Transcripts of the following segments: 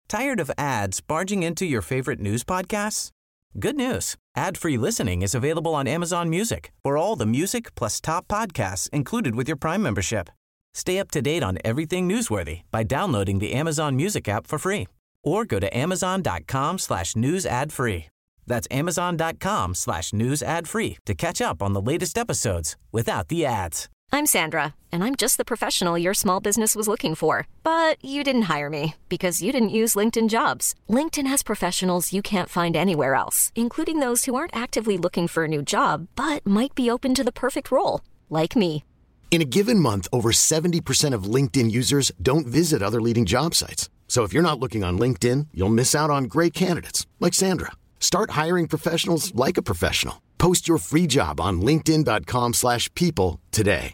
Tired of ads barging into your favorite news podcasts? Good news. Ad-free listening is available on Amazon Music for all the music plus top podcasts included with your Prime membership. Stay up to date on everything newsworthy by downloading the Amazon Music app for free or go to amazon.com/news ad free. That's amazon.com/news ad free to catch up on the latest episodes without the ads. I'm Sandra, and I'm just the professional your small business was looking for. But you didn't hire me because you didn't use LinkedIn Jobs. LinkedIn has professionals you can't find anywhere else, including those who aren't actively looking for a new job, but might be open to the perfect role, like me. In a given month, over 70% of LinkedIn users don't visit other leading job sites. So if you're not looking on LinkedIn, you'll miss out on great candidates like Sandra. Start hiring professionals like a professional. Post your free job on linkedin.com/people today.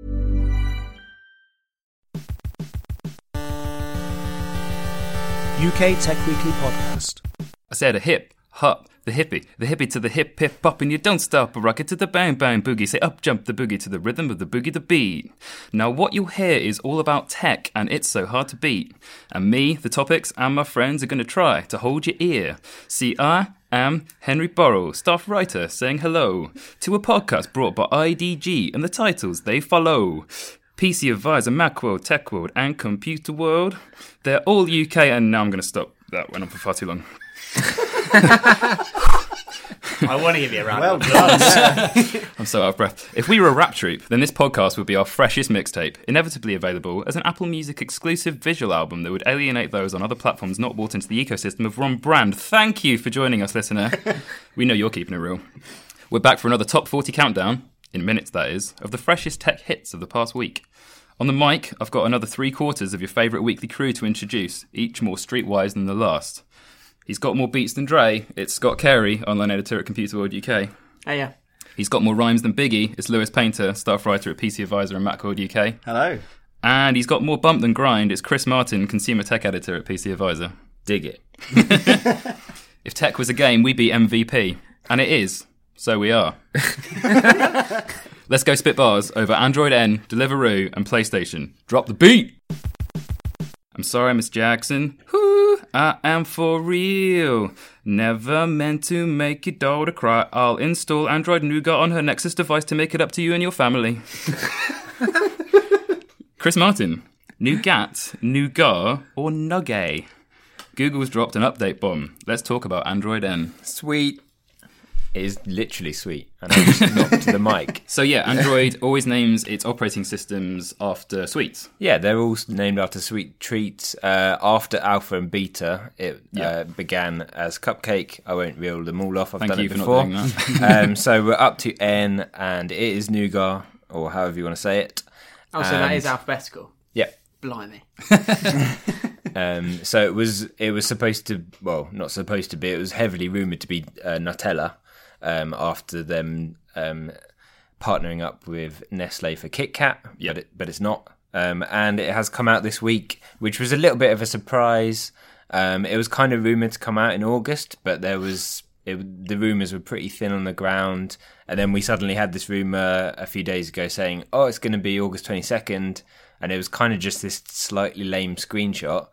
UK Tech Weekly Podcast. I said a hip, hop, the hippie to the hip, hip, hop, and you don't stop, a rocket to the bang, bang, boogie, say up, jump the boogie to the rhythm of the boogie, the beat. Now what you'll hear is all about tech, and it's so hard to beat. And me, the topics, and my friends are going to try to hold your ear. See, I am Henry Burrell, staff writer, saying hello to a podcast brought by IDG, and the titles they follow. PC Advisor, Macworld, Tech World, and Computer World. They're all UK, and now I'm going to stop. That went on for far too long. I want to give you a round. Well done. I'm so out of breath. If we were a rap troupe, then this podcast would be our freshest mixtape, inevitably available as an Apple Music exclusive visual album that would alienate those on other platforms not bought into the ecosystem of Ron Brand. Thank you for joining us, listener. We know you're keeping it real. We're back for another Top 40 countdown, in minutes that is, of the freshest tech hits of the past week. On the mic, I've got another 3/4 of your favourite weekly crew to introduce, each more streetwise than the last. He's got more beats than Dre. It's Scott Carey, online editor at Computer World UK. Hey, yeah. He's got more rhymes than Biggie. It's Lewis Painter, staff writer at PC Advisor and Macworld UK. Hello. And he's got more bump than grind. It's Chris Martin, consumer tech editor at PC Advisor. Dig it. If tech was a game, we'd be MVP. And it is. So we are. Let's go spit bars over Android N, Deliveroo, and PlayStation. Drop the beat! I'm sorry, Miss Jackson. Whoo, I am for real. Never meant to make your daughter cry. I'll install Android Nougat on her Nexus device to make it up to you and your family. Chris Martin. Nougat, Nougat, or Nugget? Google's dropped an update bomb. Let's talk about Android N. Sweet. It is literally sweet. And I just knocked the mic. So yeah, Android always names its operating systems after sweets. Yeah, they're all named after sweet treats. After Alpha and Beta, it began as Cupcake. I won't reel them all off. I've done it before. Thank you for not doing that. So we're up to N, and it is Nougat, or however you want to say it. Oh, so that is alphabetical? Yep. Blimey. So it was supposed to, well, not supposed to be, it was heavily rumoured to be Nutella. After them partnering up with Nestle for Kit Kat, but it's not. And it has come out this week, which was a little bit of a surprise. It was kind of rumoured to come out in August, but the rumours were pretty thin on the ground. And then we suddenly had this rumour a few days ago saying, oh, it's going to be August 22nd. And it was kind of just this slightly lame screenshot.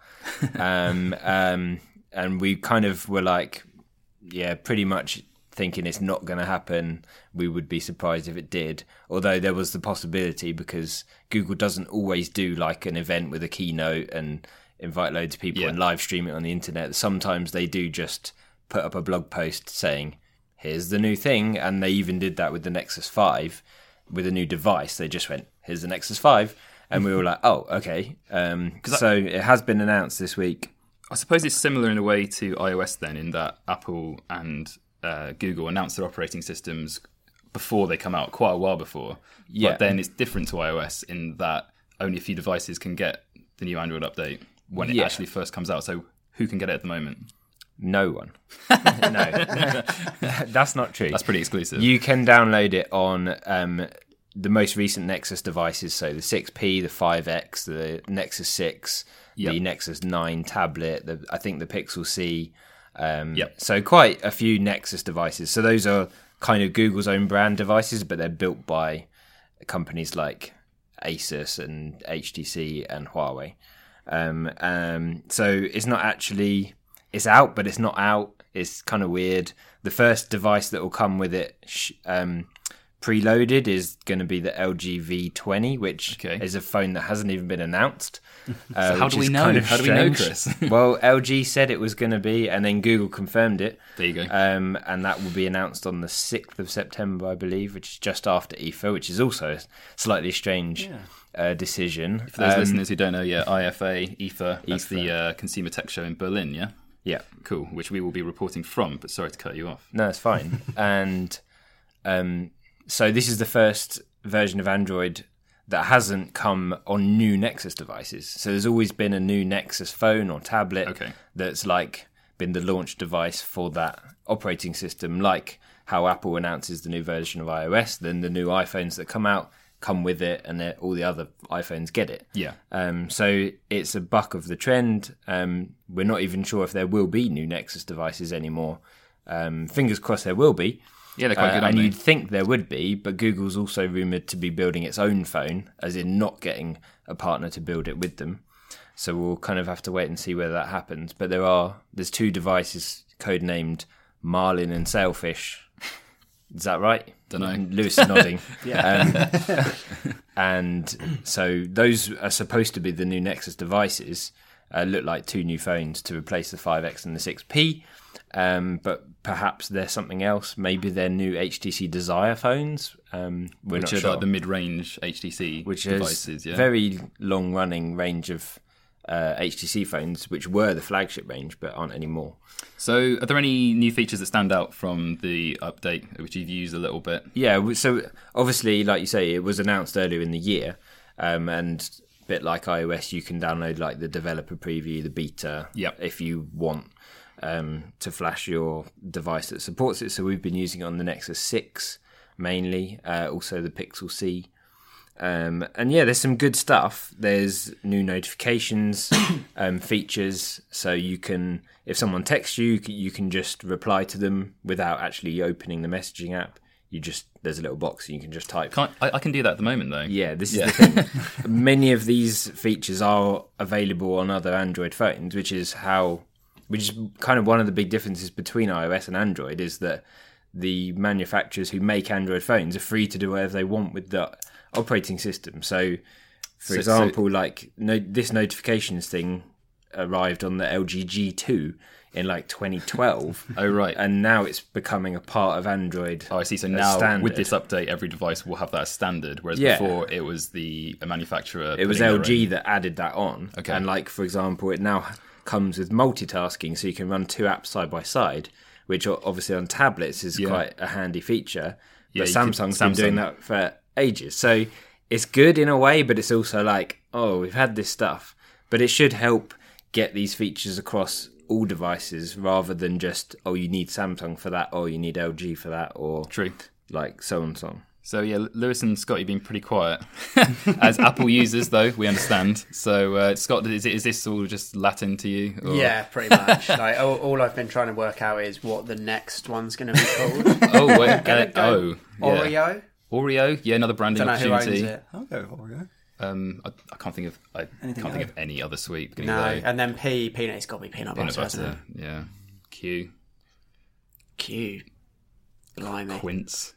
And we kind of were like, yeah, pretty much thinking it's not going to happen. We would be surprised if it did, although there was the possibility, because Google doesn't always do like an event with a keynote and invite loads of people and live stream it on the internet. Sometimes they do just put up a blog post saying, here's the new thing, and they even did that with the Nexus 5 with a new device. They just went, here's the Nexus 5, and we were like, oh, okay. So it has been announced this week. I suppose it's similar in a way to iOS then, in that Apple and Google announced their operating systems before they come out, quite a while before. Yeah. But then it's different to iOS in that only a few devices can get the new Android update when it actually first comes out. So who can get it at the moment? No one. No, that's not true. That's pretty exclusive. You can download it on the most recent Nexus devices, so the 6P, the 5X, the Nexus 6, the Nexus 9 tablet, I think the Pixel C. So quite a few Nexus devices. So those are kind of Google's own brand devices, but they're built by companies like Asus and HTC and Huawei. So it's not actually, it's out, but it's not out. It's kind of weird. The first device that will come with it preloaded is going to be the LG V20, which is a phone that hasn't even been announced. So how do we know? How do we know, Chris? Well, LG said it was going to be, and then Google confirmed it. There you go. And that will be announced on the 6th of September, I believe, which is just after IFA, which is also a slightly strange decision. For those listeners who don't know, IFA, that's the Consumer Tech Show in Berlin, yeah? Yeah. Cool, which we will be reporting from, but sorry to cut you off. No, it's fine. And so this is the first version of Android that hasn't come on new Nexus devices. So there's always been a new Nexus phone or tablet that's like been the launch device for that operating system, like how Apple announces the new version of iOS, then the new iPhones that come out come with it, and all the other iPhones get it. Yeah. So it's a buck of the trend. We're not even sure if there will be new Nexus devices anymore. Fingers crossed there will be. Yeah, they're quite good, and aren't you'd think there would be, but Google's also rumoured to be building its own phone, as in not getting a partner to build it with them. So we'll kind of have to wait and see whether that happens. But there's 2 devices codenamed Marlin and Sailfish. Is that right? Don't know. Lewis is nodding. And so those are supposed to be the new Nexus devices. Look like 2 new phones to replace the 5X and the 6P. But perhaps they're something else. Maybe they're new HTC Desire phones. We're which not are sure. like the mid-range HTC devices. Is very long-running range of HTC phones, which were the flagship range, but aren't anymore. So are there any new features that stand out from the update, which you've used a little bit? Yeah, so obviously, like you say, it was announced earlier in the year, and a bit like iOS, you can download like the developer preview, the beta, if you want to flash your device that supports it. So we've been using it on the Nexus 6 mainly, also the Pixel C. And there's some good stuff. There's new notifications, features, so you can, if someone texts you, you can just reply to them without actually opening the messaging app. There's a little box and you can just type. I can do that at the moment though. Yeah, this is the thing. Many of these features are available on other Android phones, which is kind of one of the big differences between iOS and Android, is that the manufacturers who make Android phones are free to do whatever they want with the operating system. So, for example, this notifications thing arrived on the LG G2 in like 2012. Oh, right. And now it's becoming a part of Android. Oh, I see. So now standard. with this update, every device will have that as standard, whereas before it was the manufacturer. It was LG that added that on. Okay. And like, for example, it now comes with multitasking, so you can run 2 apps side by side, which obviously on tablets is quite a handy feature. But Samsung's been doing that for ages. So it's good in a way, but it's also like, oh, we've had this stuff. But it should help get these features across all devices rather than just, oh, you need Samsung for that, or you need LG for that, or like so and so on. So yeah, Lewis and Scott, you've been pretty quiet. As Apple users, though, we understand. So Scott, is this all just Latin to you? Or? Yeah, pretty much. Like all I've been trying to work out is what the next one's going to be called. Oreo. Oreo, yeah, another branding opportunity. Who owns it? I'll go Oreo. I can't think of any other sweet. No, and then peanut. It's got to be peanut butter, hasn't it? Yeah. Q. Blimey. Quince.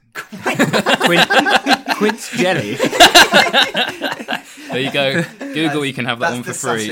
Quince jelly. There you go. Google, you can have that one for free.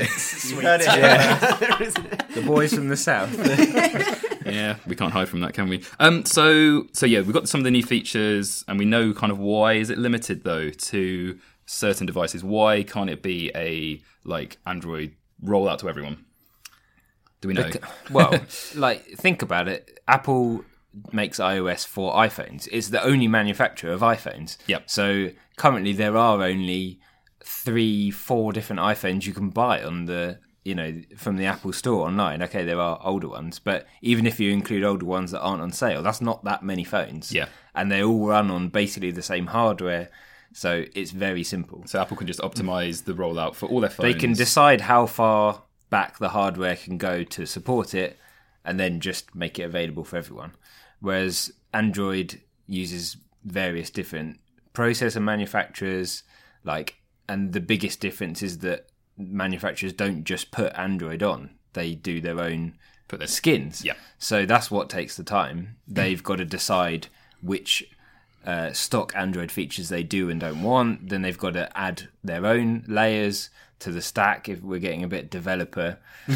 The boys from the south. Yeah, we can't hide from that, can we? So yeah, we've got some of the new features, and we know kind of why is it limited though to certain devices. Why can't it be a Android rollout to everyone? Do we know? Think about it. Apple makes iOS for iPhones. It's the only manufacturer of iPhones. Yep. So currently there are only 3-4 different iPhones you can buy on from the Apple Store online. Okay, there are older ones, but even if you include older ones that aren't on sale, that's not that many phones. Yeah. And they all run on basically the same hardware. So it's very simple. So Apple can just optimize the rollout for all their phones. They can decide how far back the hardware can go to support it, and then just make it available for everyone. Whereas Android uses various different processor manufacturers, and the biggest difference is that manufacturers don't just put Android on; they do their own skins. Yeah. So that's what takes the time. They've got to decide which stock Android features they do and don't want. Then they've got to add their own layers to the stack if we're getting a bit developer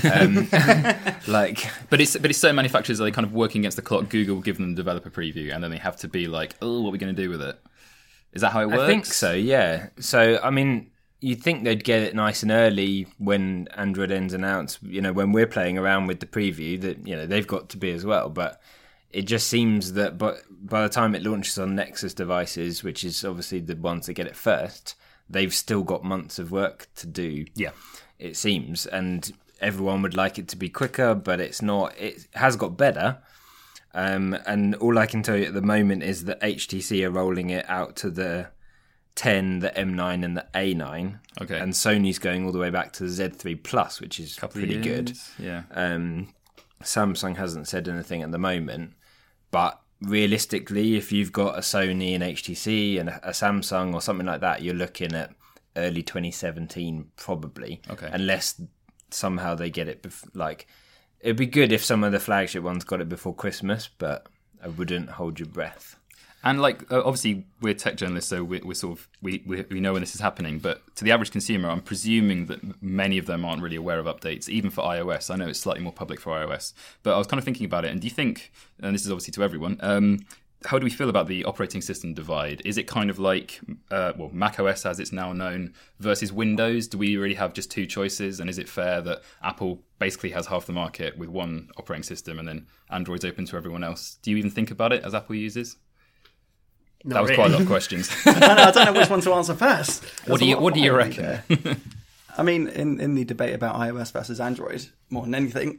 but it's certain manufacturers, are they kind of working against the clock? Google will give them the developer preview and then they have to be like, oh, what are we going to do with it? Is that how it works? I think so, yeah. So I mean, you'd think they'd get it nice and early when Android N's announced, when we're playing around with the preview, that they've got to be as well. But it just seems that by the time it launches on Nexus devices, which is obviously the ones that get it first, they've still got months of work to do. Yeah, it seems, and everyone would like it to be quicker, but it's not. It has got better, and all I can tell you at the moment is that HTC are rolling it out to the 10, the M9, and the A9. Okay, and Sony's going all the way back to the Z3 Plus, which is pretty good. Yeah. Samsung hasn't said anything at the moment, but realistically, if you've got a Sony and HTC and a Samsung or something like that, you're looking at early 2017 probably. Okay. Unless somehow they get it it'd be good if some of the flagship ones got it before Christmas, but I wouldn't hold your breath. And obviously we're tech journalists, so we know when this is happening. But to the average consumer, I'm presuming that many of them aren't really aware of updates, even for iOS. I know it's slightly more public for iOS, but I was kind of thinking about it. And do you think, and this is obviously to everyone, how do we feel about the operating system divide? Is it kind of like macOS as it's now known versus Windows? Do we really have just two choices? And is it fair that Apple basically has half the market with one operating system and then Android's open to everyone else? Do you even think about it as Apple users? That was quite a lot of questions. I don't know which one to answer first. What do you reckon? I mean, in the debate about iOS versus Android, more than anything,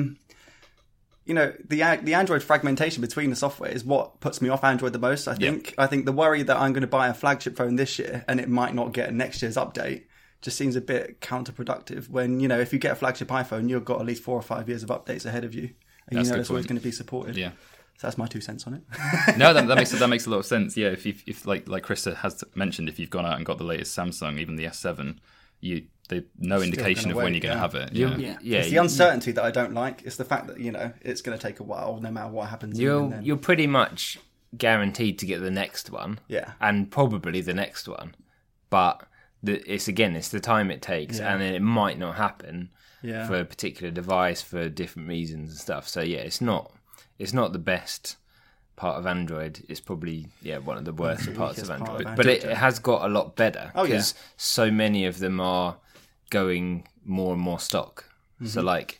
the Android fragmentation between the software is what puts me off Android the most, I think. Yep. I think the worry that I'm going to buy a flagship phone this year and it might not get next year's update just seems a bit counterproductive when, if you get a flagship iPhone, you've got at least 4 or 5 years of updates ahead of you. And it's always going to be supported. Yeah. So that's my 2 cents on it. No, that makes a lot of sense. Yeah, if like Krista has mentioned, if you've gone out and got the latest Samsung, even the S7, there's no indication of when you're going to have it. Yeah. It's the uncertainty that I don't like. It's the fact that it's going to take a while, no matter what happens. You're pretty much guaranteed to get the next one, and probably the next one. But it's the time it takes, and it might not happen for a particular device for different reasons and stuff. So it's not the best part of Android. It's probably one of the worst parts of Android. But it has got a lot better because so many of them are going more and more stock. Mm-hmm. So like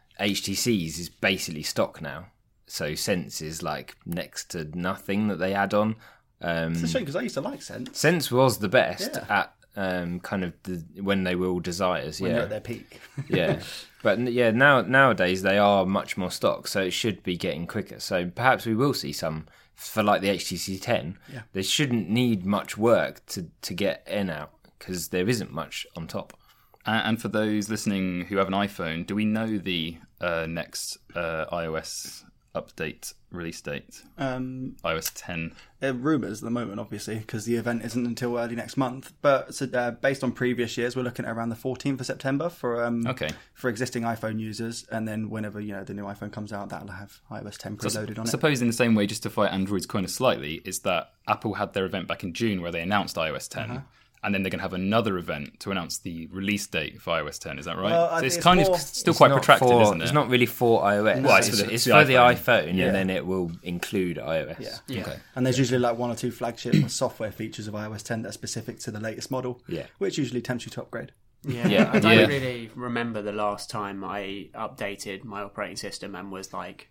HTC's is basically stock now. So Sense is like next to nothing that they add on. It's a shame because I used to like Sense. Sense was the best at kind of when they were all desires. When they're at their peak. But nowadays they are much more stock, so it should be getting quicker. So perhaps we will see some for like the HTC 10. Yeah. They shouldn't need much work to get in out because there isn't much on top. And for those listening who have an iPhone, do we know the next iOS update release date? iOS 10. Rumours at the moment, obviously, because the event isn't until early next month. But based on previous years, we're looking at around the 14th of September for existing iPhone users. And then whenever the new iPhone comes out, that'll have iOS 10 preloaded on it. Suppose in the same way, just to fight Android's corner slightly, is that Apple had their event back in June where they announced iOS 10. Uh-huh. And then they're going to have another event to announce the release date for iOS 10. Is that right? Well, so it's kind of still quite protracted, isn't it? It's not really for iOS. Well, it's for the iPhone, and then it will include iOS. Yeah. Okay. And there's usually like 1 or 2 flagship software features of iOS 10 that are specific to the latest model, which usually tempts you to upgrade. Yeah, I don't really remember the last time I updated my operating system and was like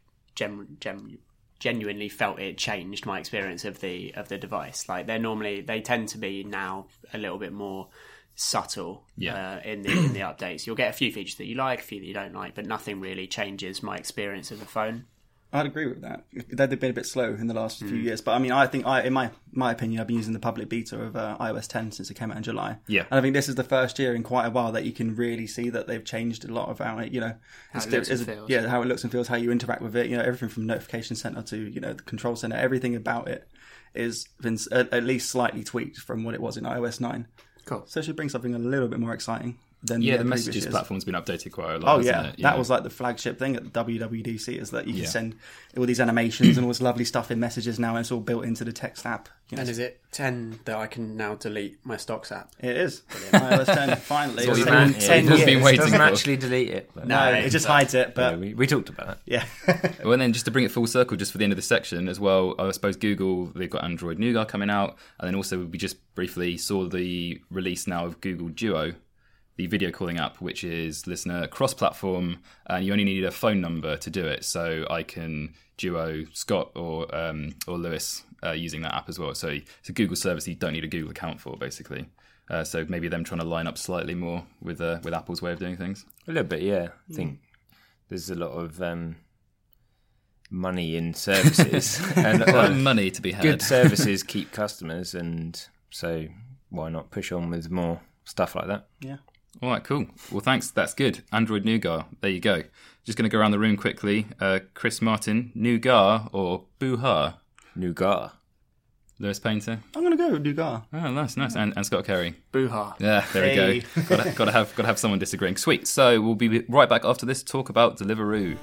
genuinely felt it changed my experience of the device. Like they tend to be now a little bit more subtle in the updates. You'll get a few features that you like, a few that you don't like, but nothing really changes my experience of the phone. I'd agree with that. They've been a bit slow in the last few years, but I mean, I think in my opinion, I've been using the public beta of iOS 10 since it came out in July. Yeah, and I think this is the first year in quite a while that you can really see that they've changed a lot about it. How it looks and feels. Yeah, how it looks and feels, how you interact with it. Everything from notification center to the control center, everything about it is been at least slightly tweaked from what it was in iOS 9. Cool. So it should bring something a little bit more exciting. than the previous messages years. platform's been updated quite a lot. That It? was like the flagship thing at the WWDC, is that you can send all these animations and all this lovely stuff in messages now, and it's all built into the text app. And is it 10 that I can now delete my stocks app? It is. iOS 10, finally. It's all It's you've been been- 10 you've years. been waiting doesn't for. actually delete it. But No, it just hides it, but we talked about that. yeah. Well, and then just to bring it full circle, just for the end of the section as well, I suppose Google, they've got Android Nougat coming out, and then also we just briefly saw the release now of Google Duo, the video calling app, which is listener cross-platform, and you only need a phone number to do it. So I can duo Scott or Lewis using that app as well. So it's a Google service you don't need a Google account for, basically. So maybe them trying to line up slightly more with Apple's way of doing things. A little bit, yeah. I think there's a lot of money in services. And Money to be had. good services keep customers, and so why not push on with more stuff like that? Yeah. All right, cool. Well, thanks. That's good. Android Nougat. There you go. Just going to go around the room quickly. Chris Martin, Nougat or Boo-ha? Nougat. Lewis Painter. I'm going to go with Nougat. Oh, nice. And Scott Carey. Boo-ha. Yeah, there we go. Got to have someone disagreeing. Sweet. So we'll be right back after this to talk about Deliveroo.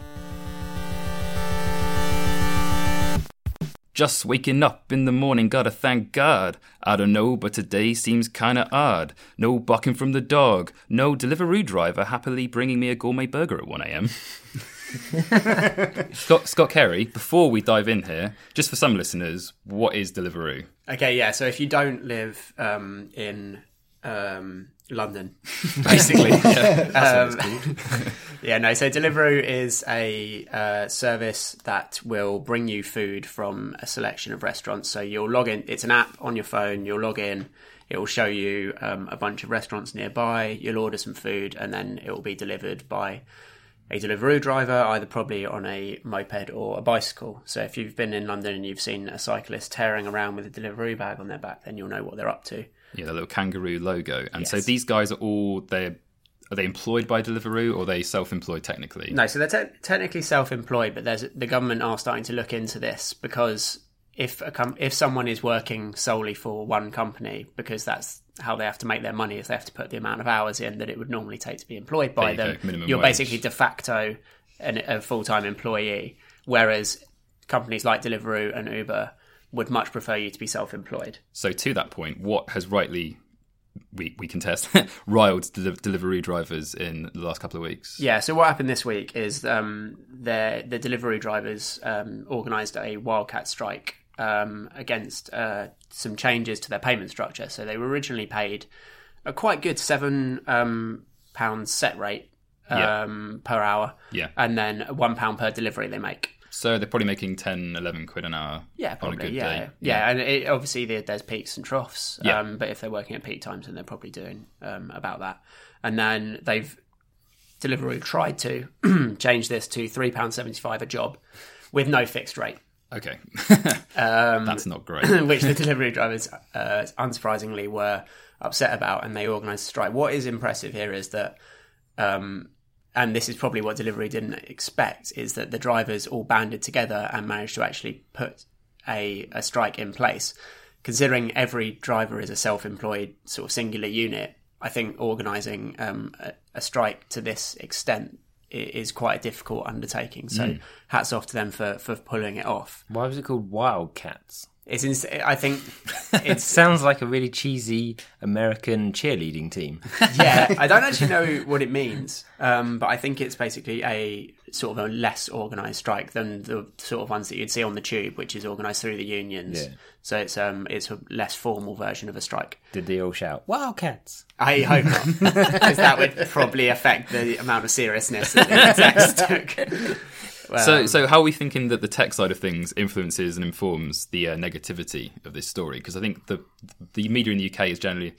Just waking up in the morning, gotta thank God. I don't know, but today seems kinda odd. No barking from the dog, no Deliveroo driver happily bringing me a gourmet burger at 1 a.m. Scott Carey, before we dive in here, just for some listeners, what is Deliveroo? Okay, yeah, so if you don't live in London, basically. So Deliveroo is a service that will bring you food from a selection of restaurants. So you'll log in, it's an app on your phone, you'll log in, it will show you a bunch of restaurants nearby, you'll order some food, and then it will be delivered by a Deliveroo driver, either probably on a moped or a bicycle. So if you've been in London and you've seen a cyclist tearing around with a Deliveroo bag on their back, then you'll know what they're up to. Yeah, the little kangaroo logo. And Yes. so these guys are all, are they employed by Deliveroo or are they self-employed technically? No, so they're technically self-employed, but the government are starting to look into this, because if someone is working solely for one company, because that's how they have to make their money, is they have to put the amount of hours in that it would normally take to be employed by them. You're wage. basically de facto a full-time employee, whereas companies like Deliveroo and Uber would much prefer you to be self-employed. So to that point, what has rightly, we can test, riled Deliveroo drivers in the last couple of weeks? Yeah, so what happened this week is the Deliveroo drivers organised a wildcat strike against some changes to their payment structure. So they were originally paid a quite good £7 set rate per hour, and then £1 per delivery they make. So they're probably making 10, 11 quid an hour on a good day. Yeah, and obviously there's peaks and troughs, Yeah. but if they're working at peak times, then they're probably doing about that. And then Deliveroo tried to change this to £3.75 a job with no fixed rate. Okay. That's not great. Which the Deliveroo drivers, unsurprisingly, were upset about, and they organised a strike. What is impressive here is that, and this is probably what Deliveroo didn't expect, is that the drivers all banded together and managed to actually put a strike in place. Considering every driver is a self-employed sort of singular unit, I think organising a strike to this extent is quite a difficult undertaking. So hats off to them for pulling it off. Why was it called Wildcats? I think It sounds like a really cheesy American cheerleading team. Yeah, I don't actually know what it means, but I think it's basically a sort of a less organised strike than the sort of ones that you'd see on the tube, which is organised through the unions. Yeah. So it's a less formal version of a strike. Did they all shout, Wildcats? I hope not, because that would probably affect the amount of seriousness that the execs took. So how are we thinking that the tech side of things influences and informs the negativity of this story? Because I think the media in the UK is generally,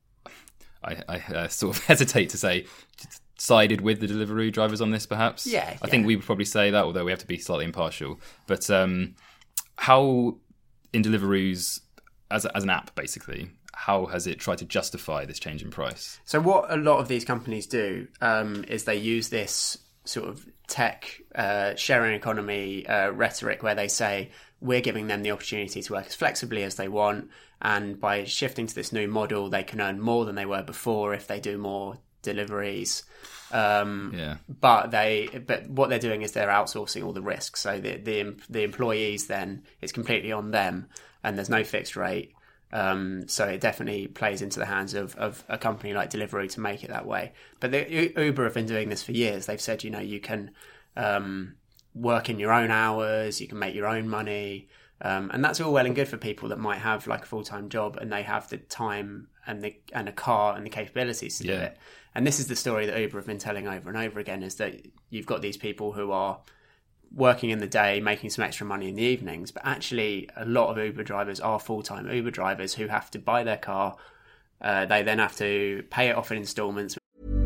I sort of hesitate to say, sided with the Deliveroo drivers on this, perhaps. Yeah. I think we would probably say that, although we have to be slightly impartial. But how, in Deliveroo's, as an app, basically, how has it tried to justify this change in price? So what a lot of these companies do is they use this sort of tech sharing economy rhetoric where they say we're giving them the opportunity to work as flexibly as they want, and by shifting to this new model they can earn more than they were before if they do more deliveries. But what they're doing is they're outsourcing all the risks. So the employees, then it's completely on them, and there's no fixed rate. So it definitely plays into the hands of a company like Deliveroo to make it that way. But Uber have been doing this for years. They've said, you can work in your own hours, you can make your own money. And that's all well and good for people that might have like a full-time job and they have the time and a car and the capabilities to do it. And this is the story that Uber have been telling over and over again, is that you've got these people who are working in the day, making some extra money in the evenings, but actually a lot of Uber drivers are full-time Uber drivers who have to buy their car. They then have to pay it off in installments.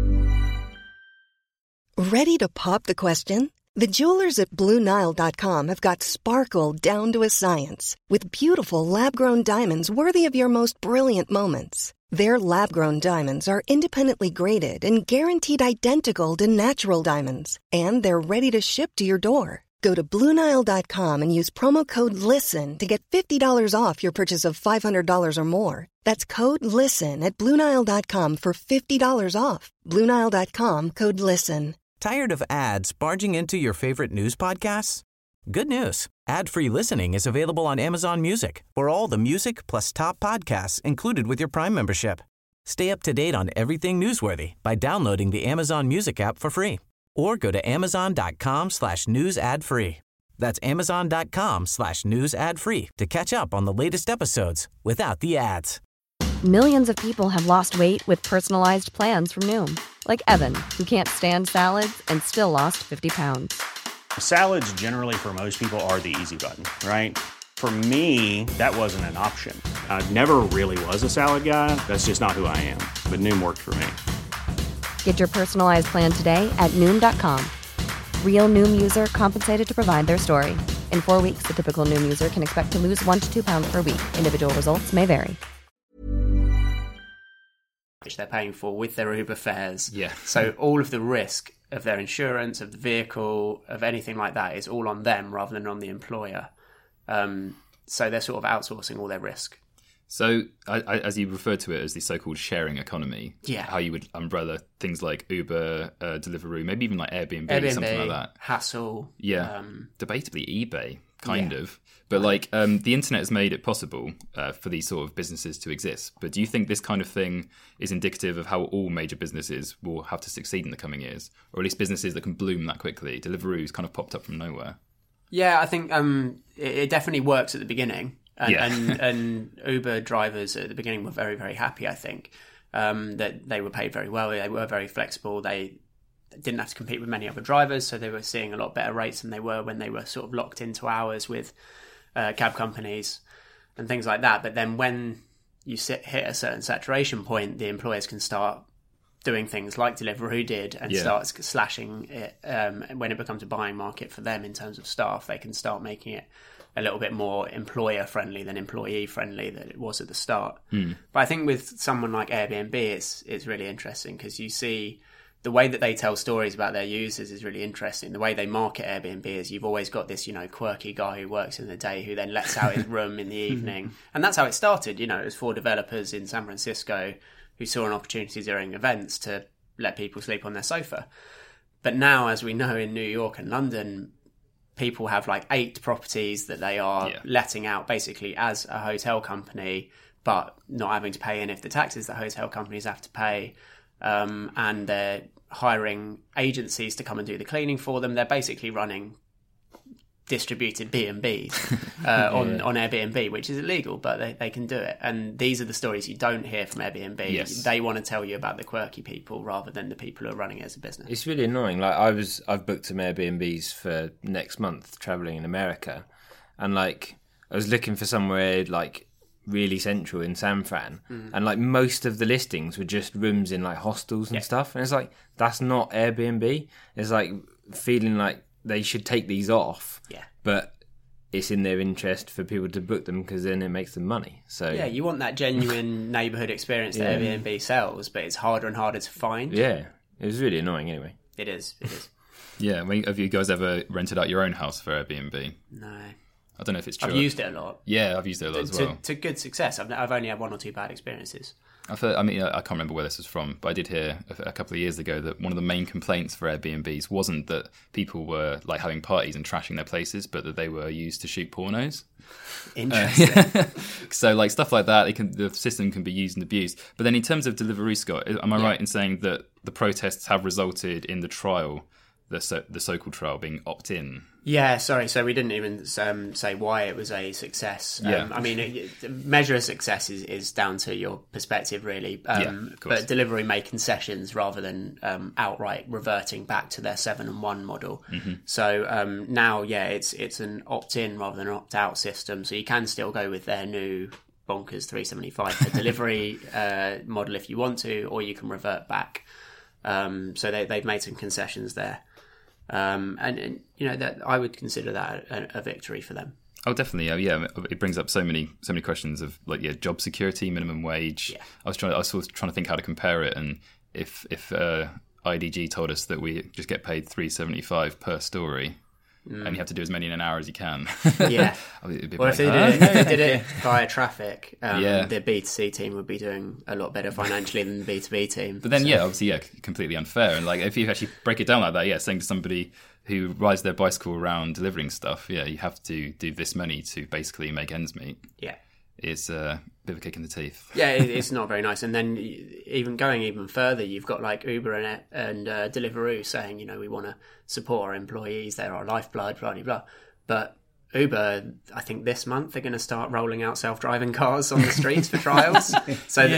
Ready to pop the question? The jewelers at BlueNile.com have got sparkle down to a science with beautiful lab-grown diamonds worthy of your most brilliant moments. Their lab-grown diamonds are independently graded and guaranteed identical to natural diamonds, and they're ready to ship to your door. Go to BlueNile.com and use promo code LISTEN to get $50 off your purchase of $500 or more. That's code LISTEN at BlueNile.com for $50 off. BlueNile.com, code LISTEN. Tired of ads barging into your favorite news podcasts? Good news. Ad-free listening is available on Amazon Music for all the music plus top podcasts included with your Prime membership. Stay up to date on everything newsworthy by downloading the Amazon Music app for free or go to amazon.com/news ad free. That's amazon.com/news ad free to catch up on the latest episodes without the ads. Millions of people have lost weight with personalized plans from Noom. Like Evan, who can't stand salads and still lost 50 pounds. Salads generally for most people are the easy button, right? For me, that wasn't an option. I never really was a salad guy. That's just not who I am. But Noom worked for me. Get your personalized plan today at Noom.com. Real Noom user compensated to provide their story. In 4 weeks, the typical Noom user can expect to lose 1 to 2 pounds per week. Individual results may vary. Which they're paying for with their Uber fares. Yeah. So all of the risk of their insurance, of the vehicle, of anything like that is all on them rather than on the employer. So they're sort of outsourcing all their risk. So, as you referred to it as the so-called sharing economy, how you would umbrella things like Uber, Deliveroo, maybe even like Airbnb, something like that. Hassle. Yeah. Debatably eBay, kind of. But the internet has made it possible for these sort of businesses to exist. But do you think this kind of thing is indicative of how all major businesses will have to succeed in the coming years? Or at least businesses that can bloom that quickly? Deliveroo's kind of popped up from nowhere. Yeah, I think it definitely works at the beginning. And Uber drivers at the beginning were very, very happy, I think, that they were paid very well. They were very flexible. They didn't have to compete with many other drivers, so they were seeing a lot better rates than they were when they were sort of locked into hours with cab companies and things like that. But then when you hit a certain saturation point, the employers can start doing things like Deliveroo did and start slashing it. When it becomes a buying market for them in terms of staff, they can start making it a little bit more employer-friendly than employee-friendly than it was at the start. But I think with someone like Airbnb, it's really interesting because you see the way that they tell stories about their users is really interesting. The way they market Airbnb is you've always got this, quirky guy who works in the day who then lets out his room in the evening. And that's how it started. It was for developers in San Francisco who saw an opportunity during events to let people sleep on their sofa. But now, as we know, in New York and London, people have like 8 properties that they are letting out basically as a hotel company, but not having to pay any of the taxes that hotel companies have to pay. And they're hiring agencies to come and do the cleaning for them. They're basically running distributed B&Bs on Airbnb, which is illegal, but they can do it. And these are the stories you don't hear from Airbnb. Yes. They want to tell you about the quirky people rather than the people who are running it as a business. It's really annoying. Like I've booked some Airbnbs for next month traveling in America, and like I was looking for somewhere like really central in San Fran, and like most of the listings were just rooms in like hostels and stuff, and it's like that's not Airbnb. It's like feeling like they should take these off, but it's in their interest for people to book them because then it makes them money. So you want that genuine neighbourhood experience that Airbnb sells, but it's harder and harder to find. It was really annoying anyway. It is Yeah, have you guys ever rented out your own house for Airbnb? No. I don't know if it's true. I've used it a lot. Yeah, I've used it a lot as well. To good success. I've only had 1 or 2 bad experiences. I've heard, I can't remember where this was from, but I did hear a couple of years ago that one of the main complaints for Airbnbs wasn't that people were like having parties and trashing their places, but that they were used to shoot pornos. Interesting. So like stuff like that, the system can be used and abused. But then in terms of Deliveroo, Scott, am I right in saying that the protests have resulted in the trial, the so-called trial, being opt-in? Yeah, sorry. So we didn't even say why it was a success. I mean, measure of success is down to your perspective, really. Of course. But Deliveroo made concessions rather than outright reverting back to their 7-and-1 model. Mm-hmm. So now, it's an opt-in rather than an opt-out system. So you can still go with their new bonkers $3.75 for delivery model if you want to, or you can revert back. So they've made some concessions there. And you know, that I would consider that a victory for them. Oh, definitely. Yeah, it brings up so many questions of like job security, minimum wage. Yeah. I was sort of trying to think how to compare it, and if IDG told us that we just get paid $3.75 per story, and you have to do as many in an hour as you can. Yeah. Well, if they did it via traffic, the B2C team would be doing a lot better financially than the B2B team. But then, obviously, completely unfair. And like, if you actually break it down like that, saying to somebody who rides their bicycle around delivering stuff, you have to do this many to basically make ends meet. Yeah. It's a bit of a kick in the teeth. Yeah, it's not very nice. And then going further, you've got like Uber and Deliveroo saying, we want to support our employees, they're our lifeblood, blah, blah, blah. But Uber, I think this month they're going to start rolling out self-driving cars on the streets for trials. So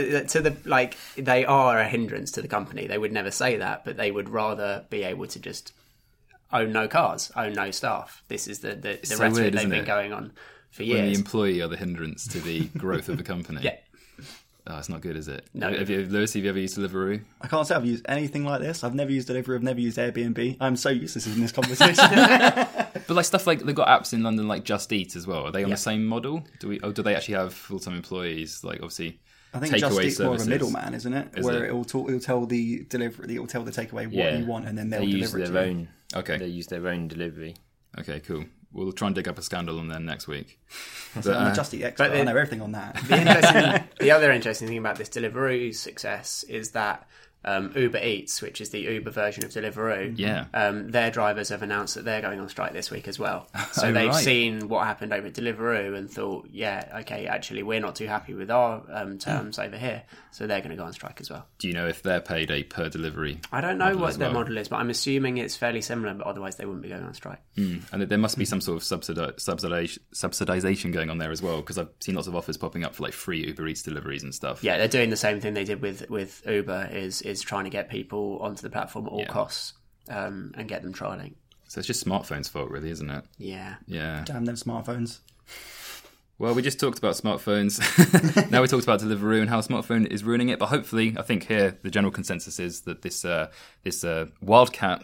they are a hindrance to the company. They would never say that, but they would rather be able to just own no cars, own no staff. This is the rhetoric they've been going on for years. When the employee are the hindrance to the growth of the company. Yeah. Oh, it's not good, is it? No. Lewis, have you ever used Deliveroo? I can't say I've used anything like this. I've never used Deliveroo. I've never used Airbnb. I'm so useless in this conversation. But like stuff like they've got apps in London like Just Eat as well. Are they on the same model? Do they actually have full-time employees? Like obviously, I think Just Eat's more of a middleman, isn't it? It'll tell the delivery, it'll tell the takeaway what you want, and then they'll deliver it to you. Okay. They use their own delivery. Okay, cool. We'll try and dig up a scandal on them next week. So I'm a Just Eat expert. I know everything on that. The other interesting thing about this Deliveroo's success is that Uber Eats, which is the Uber version of Deliveroo, their drivers have announced that they're going on strike this week as well. So they've seen what happened over at Deliveroo and thought, actually we're not too happy with our terms over here, so they're going to go on strike as well. Do you know if they're paid a per delivery? I don't know what their model is, but I'm assuming it's fairly similar, but otherwise they wouldn't be going on strike. And there must be some sort of subsidization going on there as well, because I've seen lots of offers popping up for like free Uber Eats deliveries and stuff. Yeah, they're doing the same thing they did with Uber, is trying to get people onto the platform at all costs and get them trialing. So it's just smartphones' fault, really, isn't it? Yeah. Damn them smartphones. Well, we just talked about smartphones. Now we talked about Deliveroo and how a smartphone is ruining it. But hopefully, I think here the general consensus is that this wildcat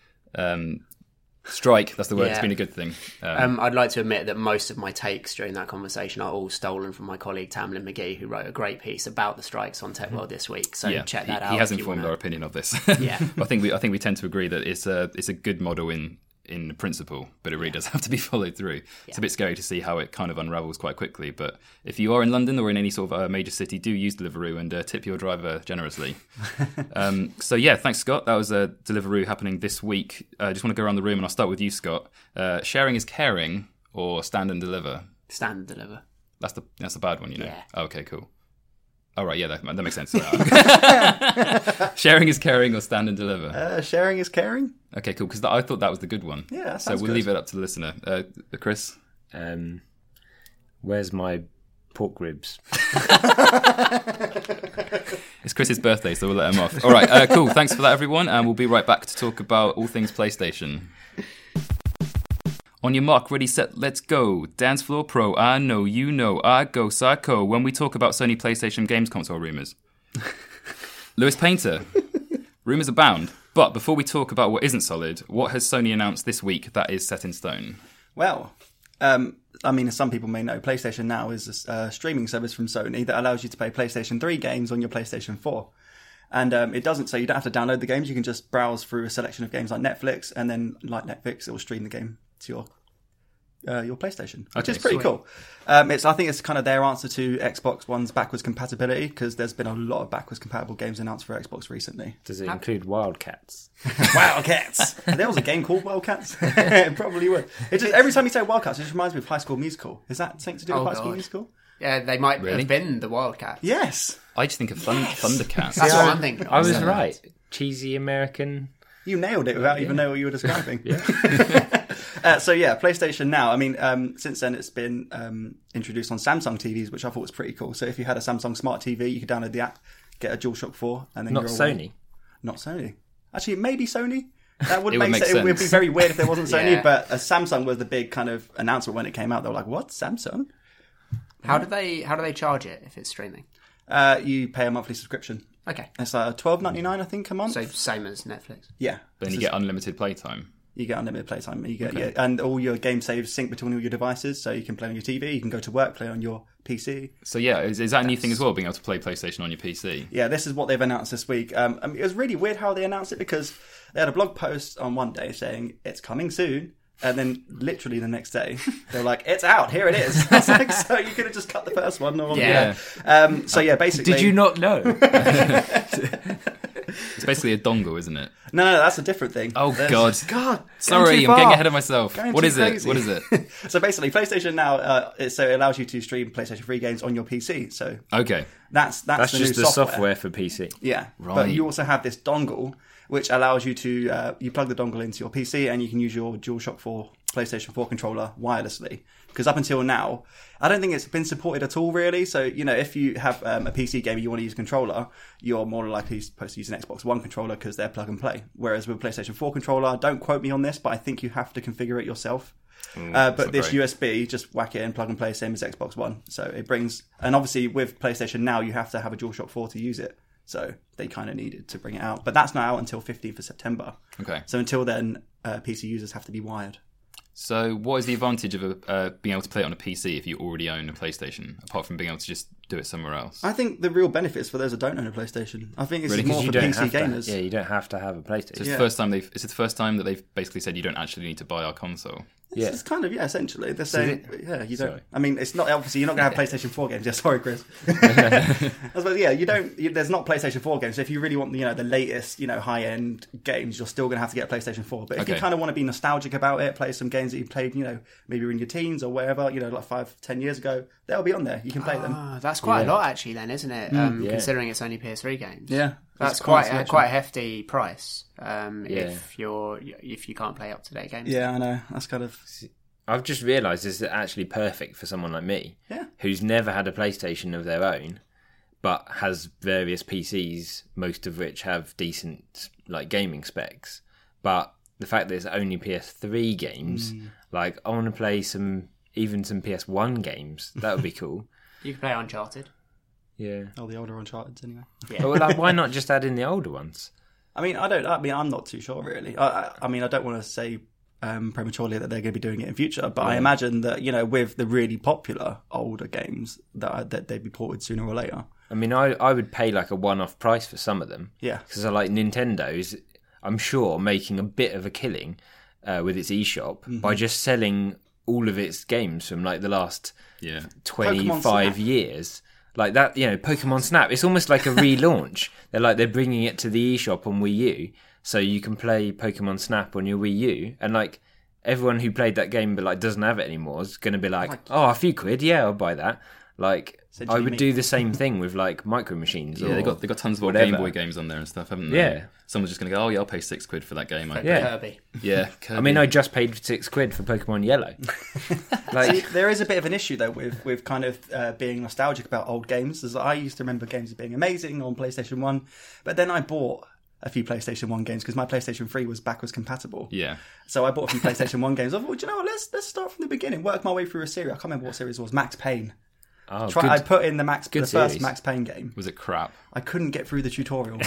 strike, that's the word, it's been a good thing. I'd like to admit that most of my takes during that conversation are all stolen from my colleague Tamlin McGee, who wrote a great piece about the strikes on Tech World this week. So check that out. He has informed our opinion of this. Yeah. I think we tend to agree that it's a good model in principle, but it really does have to be followed through. It's a bit scary to see how it kind of unravels quite quickly, but if you are in London or in any sort of major city, do use Deliveroo and tip your driver generously. So thanks, Scott. That was Deliveroo happening this week. I just want to go around the room and I'll start with you, Scott. Sharing is caring or stand and deliver? Stand and deliver. That's the bad one, Yeah. Okay, cool. All right, that makes sense. Sharing is caring or stand and deliver? Sharing is caring. Okay, cool, because I thought that was the good one. Yeah, that so sounds we'll good. leave it up to the listener. Chris? Where's my pork ribs? It's Chris's birthday, so we'll let him off. All right, cool. Thanks for that, everyone, and we'll be right back to talk about all things PlayStation. On your mark, ready, set, let's go. Dance Floor Pro, I know, you know, I go psycho when we talk about Sony PlayStation games console rumours. Lewis Painter, rumours abound. But before we talk about what isn't solid, what has Sony announced this week that is set in stone? Well, as some people may know, PlayStation Now is a streaming service from Sony that allows you to play PlayStation 3 games on your PlayStation 4. And it doesn't, so you don't have to download the games. You can just browse through a selection of games like Netflix, and then, like Netflix, it will stream the game to your your PlayStation, which is pretty cool. I think it's kind of their answer to Xbox One's backwards compatibility, because there's been a lot of backwards compatible games announced for Xbox recently. Does it include Wildcats? Wildcats! There was a game called Wildcats. It probably would. Every time you say Wildcats, it just reminds me of High School Musical. Is that something to do with High School Musical? Yeah, they might have been the Wildcats. Yes. I just think of Thundercats. That's what I'm thinking. I was right. Cheesy American. You nailed it without even knowing what you were describing. PlayStation Now. I mean, since then it's been introduced on Samsung TVs, which I thought was pretty cool. So if you had a Samsung Smart TV, you could download the app, get a DualShock 4, and then not Sony. Not Sony. Actually, maybe Sony. That would It make sense. It would be very weird if there wasn't Sony. Yeah. But Samsung was the big kind of announcement when it came out. They were like, "What, Samsung?" How do they charge it if it's streaming? You pay a monthly subscription. Okay. It's like $12.99, I think, a month. So same as Netflix. Yeah. Then you get unlimited playtime. You get unlimited playtime. You get and all your game saves sync between all your devices, so you can play on your TV, you can go to work, play on your PC. So yeah, is that a new thing as well, being able to play PlayStation on your PC? Yeah, this is what they've announced this week. It was really weird how they announced it, because they had a blog post on one day saying it's coming soon, and then literally the next day they were like, it's out, here it is. I was like, so you could have just cut the first one. Or, basically, Did you not know? It's basically a dongle, isn't it? No, that's a different thing. Oh, God. Sorry, I'm getting ahead of myself. What is crazy. it? What is it? So basically, PlayStation Now, it allows you to stream PlayStation 3 games on your PC. So Okay. that's That's the just new the software for PC. Yeah, Right. But you also have this dongle, which allows you to you plug the dongle into your PC and you can use your DualShock 4 PlayStation 4 controller wirelessly. Because up until now, I don't think it's been supported at all, really. So, if you have a PC game and you want to use a controller, you're more likely supposed to use an Xbox One controller because they're plug and play. Whereas with a PlayStation 4 controller, don't quote me on this, but I think you have to configure it yourself. But this USB, just whack it in, plug and play, same as Xbox One. So it brings... And obviously with PlayStation Now, you have to have a DualShock 4 to use it. So they kind of needed to bring it out. But that's not out until 15th of September. Okay. So until then, PC users have to be wired. So what is the advantage of being able to play it on a PC if you already own a PlayStation, apart from being able to just do it somewhere else? I think the real benefits for those that don't own a PlayStation. I think it's Really? more for PC gamers. You don't have to have a PlayStation. So it's the first time that they've basically said you don't actually need to buy our console. It's kind of, essentially. They're saying, you don't... Sorry. I mean, it's not... Obviously, you're not going to have PlayStation 4 games. Yeah, sorry, Chris. I suppose, you don't... there's not PlayStation 4 games. So if you really want, the latest, high-end games, you're still going to have to get a PlayStation 4. But if you kind of want to be nostalgic about it, play some games that you played, maybe in your teens or whatever, like 5-10 years ago, they'll be on there. You can play them. That's quite a lot, actually, then, isn't it? Considering it's only PS3 games. Yeah. That's quite a hefty price if you can't play up-to-date games. Yeah, I know. That's kind of... I've just realised this is actually perfect for someone like me, who's never had a PlayStation of their own, but has various PCs, most of which have decent gaming specs. But the fact that it's only PS3 games, I want to play some PS1 games. That would be cool. You could play Uncharted. Yeah. Oh, the older Uncharted, anyway. Yeah. But why not just add in the older ones? I'm not too sure, really. I don't want to say prematurely that they're going to be doing it in future, but I imagine that, with the really popular older games, that they'd be ported sooner or later. I mean, I would pay a one-off price for some of them. Yeah. Because Nintendo's, I'm sure, making a bit of a killing with its eShop by just selling all of its games from the last 25 years. Like that, Pokemon Snap. It's almost like a relaunch. They're bringing it to the eShop on Wii U, so you can play Pokemon Snap on your Wii U, and everyone who played that game but doesn't have it anymore is going to be a few quid, yeah, I'll buy that. I would do the same thing with Micro Machines. Yeah, they got tons of old Game Boy games on there and stuff, haven't they? Yeah. Someone's just going to go, I'll pay £6 for that game. Kirby. Yeah, Kirby. I mean, I just paid £6 for Pokemon Yellow. See, there is a bit of an issue though with kind of being nostalgic about old games. As I used to remember games as being amazing on PlayStation 1, but then I bought a few PlayStation 1 games because my PlayStation 3 was backwards compatible. Yeah. So I bought a few PlayStation 1 games. I thought, do you know what, let's start from the beginning, work my way through a series. I can't remember what series it was, Max Payne. Oh, I put in the series. first Max Payne game. Was it crap? I couldn't get through the tutorial.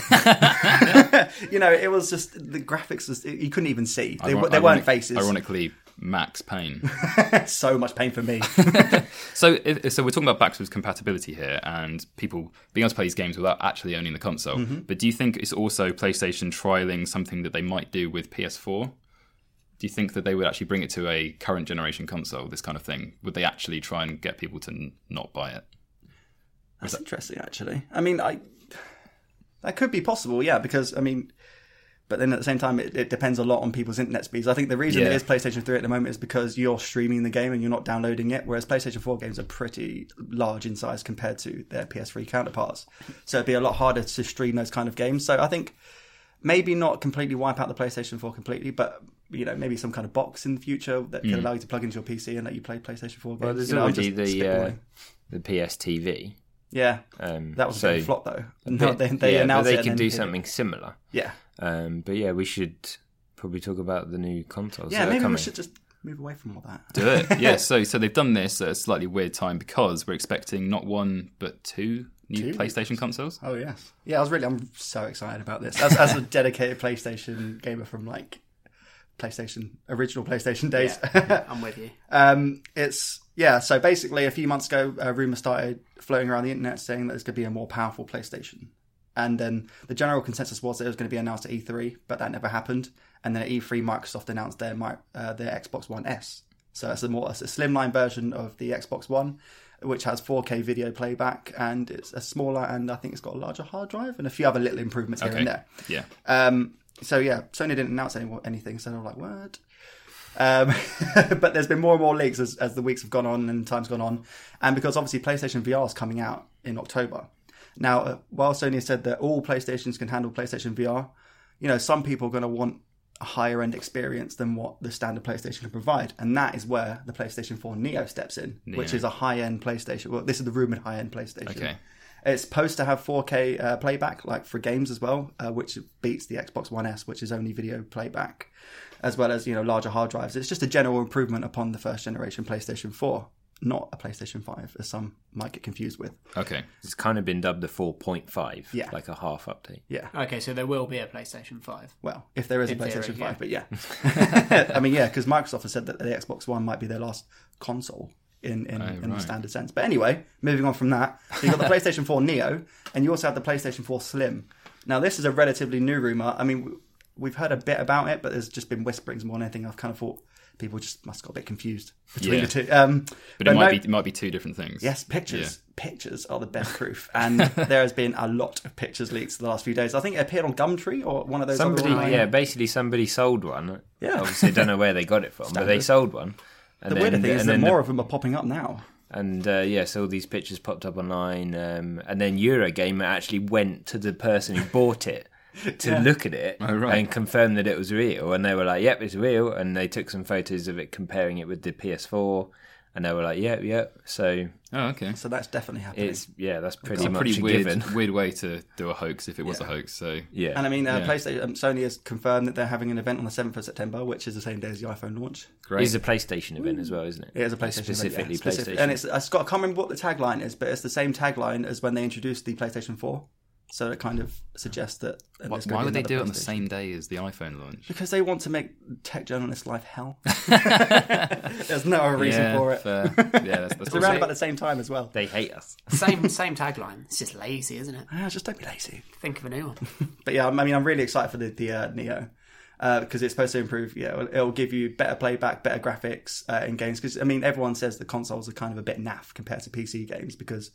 It was just the graphics. You couldn't even see. They weren't faces. Ironically, Max Payne. So much pain for me. So we're talking about backwards compatibility here, and people being able to play these games without actually owning the console. Mm-hmm. But do you think it's also PlayStation trialing something that they might do with PS4? Do you think that they would actually bring it to a current generation console, this kind of thing? Would they actually try and get people to not buy it? That's interesting, actually. I mean, that could be possible, yeah, because, I mean, but then at the same time, it depends a lot on people's internet speeds. I think the reason it is PlayStation 3 at the moment is because you're streaming the game and you're not downloading it, whereas PlayStation 4 games are pretty large in size compared to their PS3 counterparts. So it'd be a lot harder to stream those kind of games. So I think maybe not completely wipe out the PlayStation 4 completely, but maybe some kind of box in the future that can allow you to plug into your PC and let you play PlayStation 4 games. Well, there's already the PS TV. Yeah, that was a bit of a flop though. They announced they can do something similar. Yeah, but yeah, we should probably talk about the new consoles. Yeah, maybe we should just move away from all that. Do it. Yeah. So they've done this at a slightly weird time because we're expecting not one but two new PlayStation consoles. Oh yes, yeah. I'm so excited about this as a dedicated PlayStation gamer from like original PlayStation days. Yeah, I'm with you. So basically a few months ago, a rumour started floating around the internet saying that there's going to be a more powerful PlayStation. And then the general consensus was that it was going to be announced at E3, but that never happened. And then at E3, Microsoft announced their Xbox One S. So it's a slimline version of the Xbox One, which has 4K video playback, and it's a smaller, and I think it's got a larger hard drive and a few other little improvements here and there. Yeah. Sony didn't announce anything, so I'm like, what? But there's been more and more leaks as the weeks have gone on and time's gone on. And because obviously PlayStation VR is coming out in October. Now, while Sony has said that all PlayStations can handle PlayStation VR, some people are going to want a higher end experience than what the standard PlayStation can provide. And that is where the PlayStation 4 Neo steps in, which is a high end PlayStation. Well, this is the rumoured high end PlayStation. Okay. It's supposed to have 4K playback, like for games as well, which beats the Xbox One S, which is only video playback, as well as larger hard drives. It's just a general improvement upon the first generation PlayStation 4, not a PlayStation 5, as some might get confused with. Okay, it's kind of been dubbed the 4.5, yeah, like a half update. Yeah. Okay, so there will be a PlayStation 5. Well, if there is a PlayStation 5, yeah. But yeah, I mean, yeah, because Microsoft has said that the Xbox One might be their last console. In the standard sense. But anyway, moving on from that. So you've got the PlayStation 4 Neo, and you also have the PlayStation 4 Slim. Now, this is a relatively new rumour. I mean, we've heard a bit about it, but there's just been whisperings more than anything. I've kind of thought people just must have got a bit confused between the two. But it might be two different things. Yes, pictures. Yeah. Pictures are the best proof. And there has been a lot of pictures leaked the last few days. I think it appeared on Gumtree or one of those basically somebody sold one. Yeah. Obviously, I don't know where they got it from, but they sold one. And the weird thing is that more of them are popping up now. And so all these pictures popped up online. And then Eurogamer actually went to the person who bought it to look at it and confirm that it was real. And they were like, yep, it's real. And they took some photos of it comparing it with the PS4. And they were like, yep. So, okay. So that's definitely happening. That's pretty much a given. Weird way to do a hoax if it was a hoax. So yeah. And I mean, Sony has confirmed that they're having an event on the 7th of September, which is the same day as the iPhone launch. Great. It's a PlayStation event as well, isn't it? It is a PlayStation specifically event, PlayStation. And I can't remember what the tagline is, but it's the same tagline as when they introduced the PlayStation 4. So it kind of suggests that... Why would they do it on the same day as the iPhone launch? Because they want to make tech journalists' life hell. There's no other reason for it. That's it's around about the same time as well. They hate us. Same tagline. It's just lazy, isn't it? Just don't be lazy. Think of a new one. But yeah, I mean, I'm really excited for the Neo. Because it's supposed to improve, it'll give you better playback, better graphics in games. Because I mean, everyone says the consoles are kind of a bit naff compared to PC games because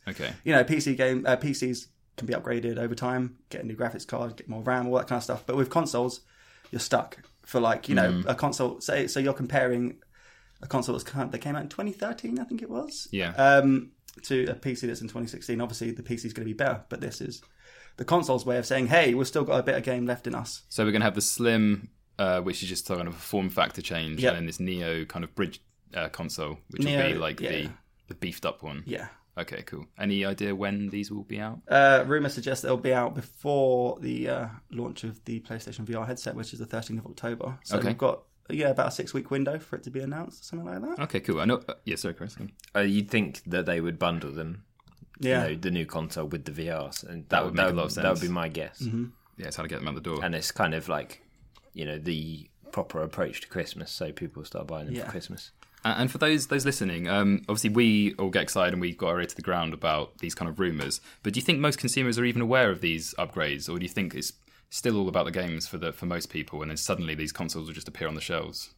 PCs can be upgraded over time, get a new graphics card, get more RAM, all that kind of stuff. But with consoles, you're stuck for a console. So you're comparing a console that came out in 2013, I think it was. Yeah. To a PC that's in 2016. Obviously, the PC is going to be better, but this is the console's way of saying, hey, we've still got a bit of game left in us. So we're going to have the Slim, which is just kind of a form factor change, and then this Neo kind of bridge console, which will be like the beefed up one. Yeah. Okay, cool. Any idea when these will be out? Rumours suggest they'll be out before the launch of the PlayStation VR headset, which is the 13th of October. So we've got about a 6-week window for it to be announced, or something like that. Okay, cool. I know. Sorry, Chris. You'd think that they would bundle them. Yeah, the new console with the VRs, and that would make a lot of sense. That would be my guess. Mm-hmm. Yeah, it's how to get them out the door, and it's kind of like the proper approach to Christmas, so people start buying them for Christmas. And for those listening, obviously we all get excited and we got our ear to the ground about these kind of rumours. But do you think most consumers are even aware of these upgrades, or do you think it's still all about the games for most people, and then suddenly these consoles will just appear on the shelves?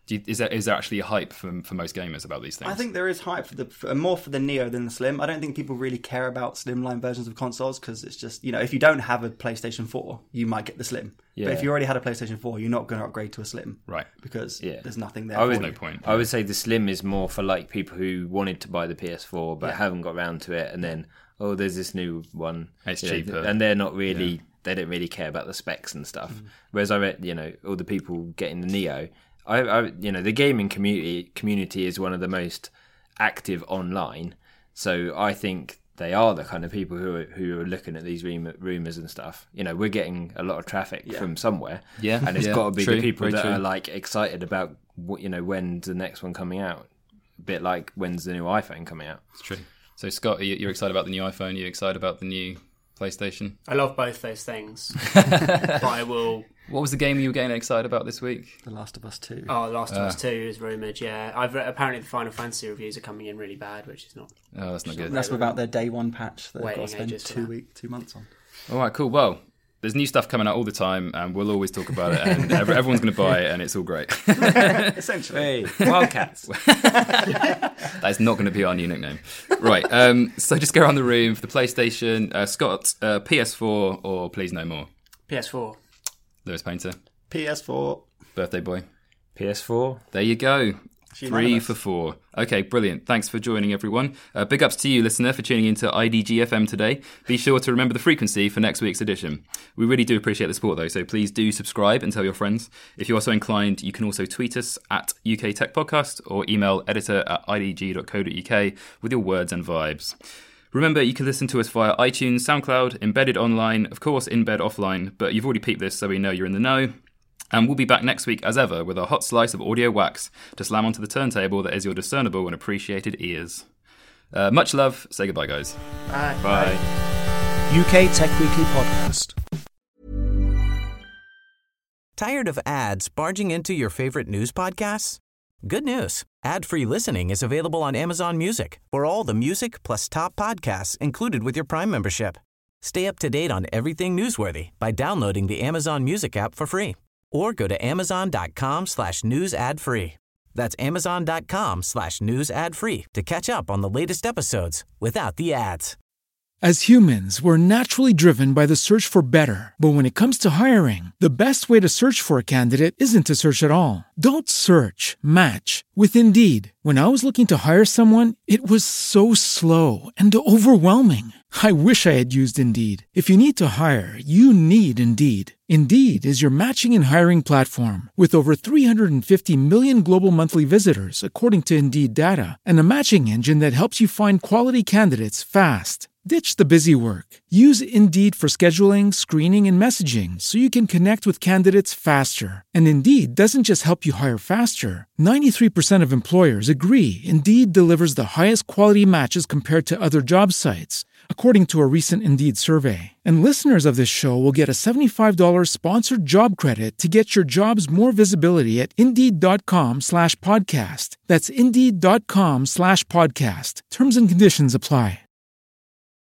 Is there actually a hype for most gamers about these things? I think there is hype more for the Neo than the Slim. I don't think people really care about slimline versions of consoles because it's just, if you don't have a PlayStation 4, you might get the Slim. Yeah. But if you already had a PlayStation 4, you're not going to upgrade to a Slim. Right. Because there's nothing there. There's no point. I would say the Slim is more for like people who wanted to buy the PS4 but haven't got around to it, and then, there's this new one. It's cheaper. And they're not really, they don't really care about the specs and stuff. Whereas I read, all the people getting the Neo... the gaming community is one of the most active online, so I think they are the kind of people who are looking at these rumors and stuff. We're getting a lot of traffic from somewhere, and it's got to be the people that are like excited about when's the next one coming out. A bit like when's the new iPhone coming out. It's true. So Scott, you're excited about the new iPhone? Are you excited about the new PlayStation? I love both those things, but I will. What was the game you were getting excited about this week? The Last of Us 2. Oh, The Last of Us 2 is rumoured, yeah. Apparently the Final Fantasy reviews are coming in really bad, which is not... Oh, that's not good. That's without their day one patch that they've got to spend 2 months on. All right, cool. Well, there's new stuff coming out all the time, and we'll always talk about it, and everyone's going to buy it, and it's all great. Essentially. Hey, Wildcats. That's not going to be our new nickname. Right, so just go around the room for the PlayStation. Scott, PS4 or please no more? PS4. Lewis Painter? PS4. Birthday boy? PS4. There you go. 3 for 4. Okay, brilliant. Thanks for joining, everyone. Big ups to you, listener, for tuning into IDGFM today. Be sure to remember the frequency for next week's edition. We really do appreciate the support, though, so please do subscribe and tell your friends. If you're so inclined, you can also tweet us at UK Tech Podcast or email editor@idg.co.uk with your words and vibes. Remember, you can listen to us via iTunes, SoundCloud, embedded online, of course, in bed offline, but you've already peeped this, so we know you're in the know. And we'll be back next week, as ever, with a hot slice of audio wax to slam onto the turntable that is your discernible and appreciated ears. Much love. Say goodbye, guys. Bye. Bye. UK Tech Weekly Podcast. Tired of ads barging into your favorite news podcasts? Good news. Ad-free listening is available on Amazon Music for all the music plus top podcasts included with your Prime membership. Stay up to date on everything newsworthy by downloading the Amazon Music app for free. Or go to amazon.com/news ad free. That's amazon.com/news ad free to catch up on the latest episodes without the ads. As humans, we're naturally driven by the search for better. But when it comes to hiring, the best way to search for a candidate isn't to search at all. Don't search, match with Indeed. When I was looking to hire someone, it was so slow and overwhelming. I wish I had used Indeed. If you need to hire, you need Indeed. Indeed is your matching and hiring platform with over 350 million global monthly visitors, according to Indeed data, and a matching engine that helps you find quality candidates fast. Ditch the busy work. Use Indeed for scheduling, screening, and messaging so you can connect with candidates faster. And Indeed doesn't just help you hire faster. 93% of employers agree Indeed delivers the highest quality matches compared to other job sites, according to a recent Indeed survey. And listeners of this show will get a $75 sponsored job credit to get your jobs more visibility at Indeed.com/podcast. That's Indeed.com/podcast. Terms and conditions apply.